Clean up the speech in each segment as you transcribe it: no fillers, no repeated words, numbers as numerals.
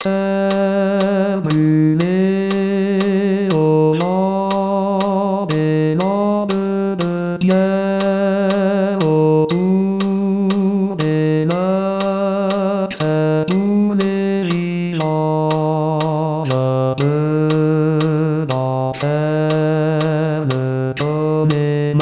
Terre brûlée au vent des lampes de pierre autour des lacs, c'est tous les villages d'enfer, le tomber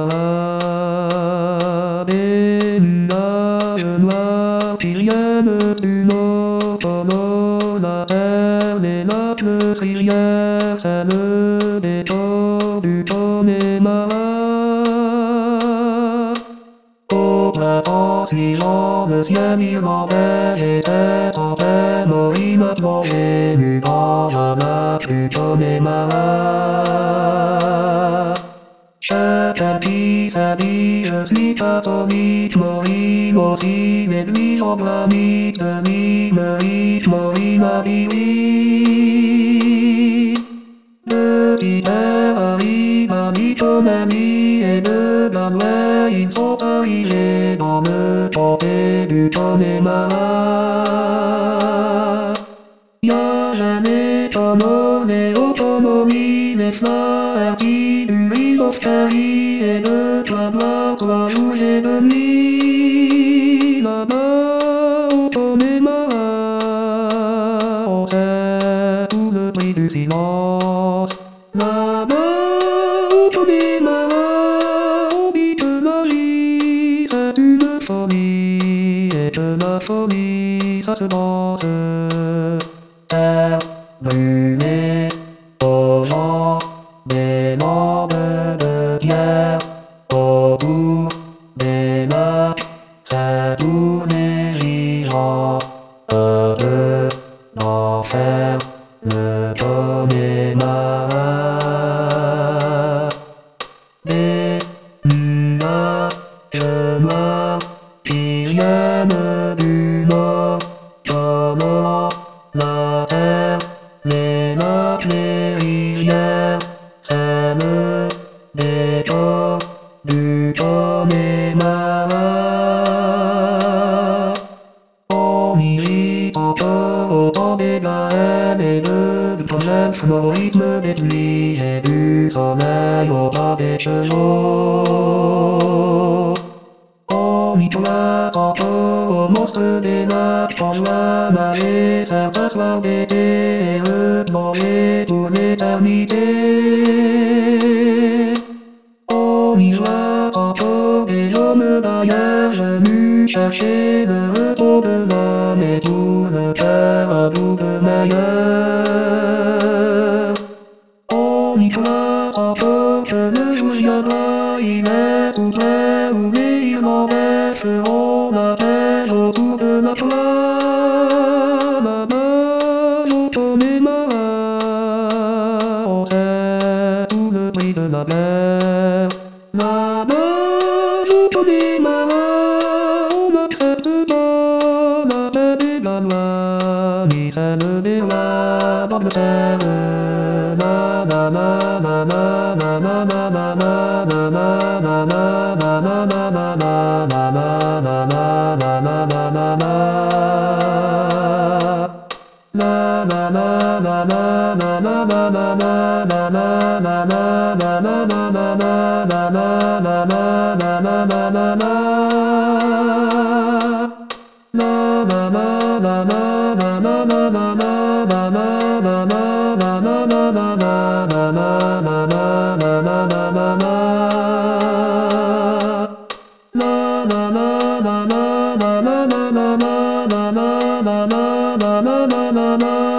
malade et nuages noirs qui viennent du nord, la terre, les lacs, le rivière, c'est le décor du tomber malade. Au printemps suivant, le ciel irlandais était en paix, Marie maintenant émue dans un lac du tomber malade. Chacun qui s'habille, je suis catholique, Marie aussi, l'église en granit, Marie, Marie m'a dit oui. De Pierre arrive à ton ami et de Gabouin, ils sont arrivés dans le comté du tomber malade. Y'a jamais et autonomie, les fleurs qui du rive Oscari et de toi, jour et de nuit, là-bas au tomber malade, on sait tout le prix du silence. Là-bas au tomber malade, on dit que la vie c'est une folie, et que la folie ça se danse. Terre brûlée au vent des lampes de pierre autour des lacs, c'est tous les vivants de l'enfer, le tomber malade. Des nuages noirs qui viennent du nord, comme la terre, les lacs, les rivières, c'est le décor du tomber malade. On y vit encore au temps des Gaëls et de problèmes au rythme des pluies et du soleil au bas des chevaux. On y trouve encore au monstre des lacs quand la marée certains soirs d'été et replonger pour l'éternité. On y voit encore des hommes d'ailleurs venus chercher le repos de l'homme et tout le cœur à bout de meilleur. On y croit encore que le jour viendra, il est tout près où les Irlandais feront la paix autour de la foi. Là-bas au tomber malade, on sait tout le prix de la guerre. Là-bas au tomber malade, on n'accepte pas la paix des Gaulois, ni celle des rois d'Angleterre. Na na na na na na na na na na na na na na na na na na na